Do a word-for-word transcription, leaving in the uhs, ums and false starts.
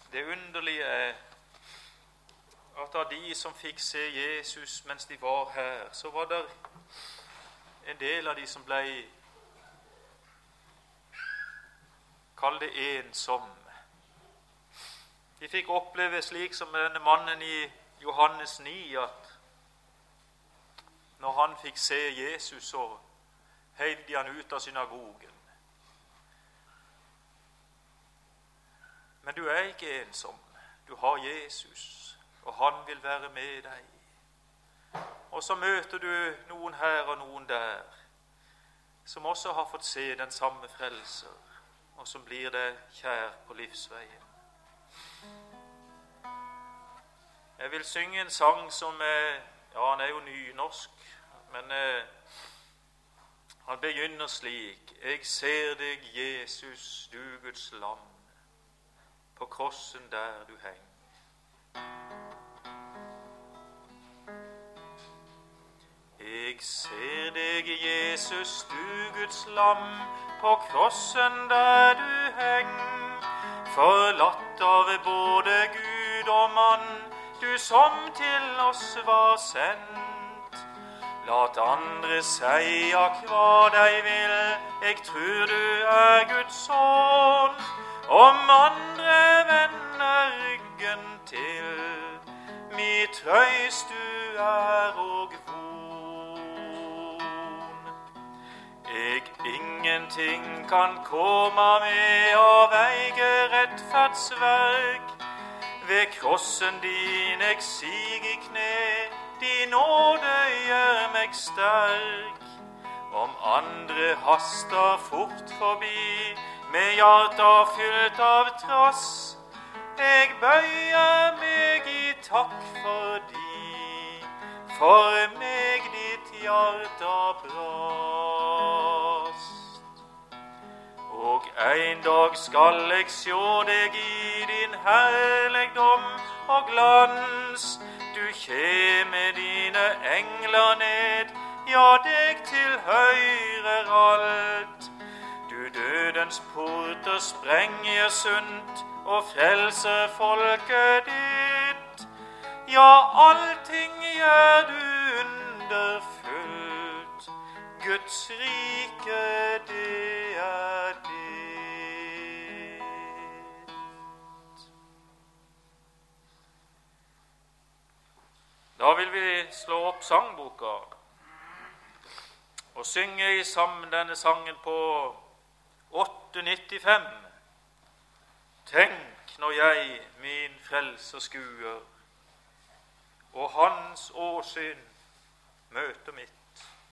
Det underlige er at av de som fikk se Jesus mens de var her, så var det en del av de som ble kall det ensomme. De fikk oppleve slik som denne mannen i Johannes ni, at når han fikk se Jesus, så heiv de han ut av synagogen. Men du er ikke ensom. Du har Jesus, og han vil være med deg. Og så møter du noen her og noen der, som også har fått se den samme frelser, og som blir deg kjær på livsveien. Jeg vil synge en sang som er, ja, han er jo nynorsk, men eh, han begynner slik: Jeg ser deg, Jesus, du Guds lam, på krossen der du heng. Jeg ser deg, Jesus, du Guds lam, på krossen der du heng, forlatt av både Gud og mann, du som til oss var sendt. Lat andre seia hva dei vil, jeg tror du er Guds son. Om andre vender ryggen til, mi trøyst du er og von. Jeg ingenting kan komme med av eige rettferdsverk, ved krossen din jeg sig i kne, din nåde gjør meg sterk. Om andre haster fort forbi, med hjarta fylt av trass, jeg bøyer meg i takk for di, for meg ditt hjarta brast. Og ein dag skal jeg sjå deg i din herligdom og glans, du kjem med dine engler ned, ja, deg tilhøyrer alt. Du dødens porter sprenger sunt, og frelser folket ditt. Ja, allting gjør du underfullt, Guds rike, det er ditt. Da vil vi slå opp sangboka og synge i sammen denne sangen på åtte nittifem. Tenk når jeg min frelser skuer, og hans åsyn møter mitt.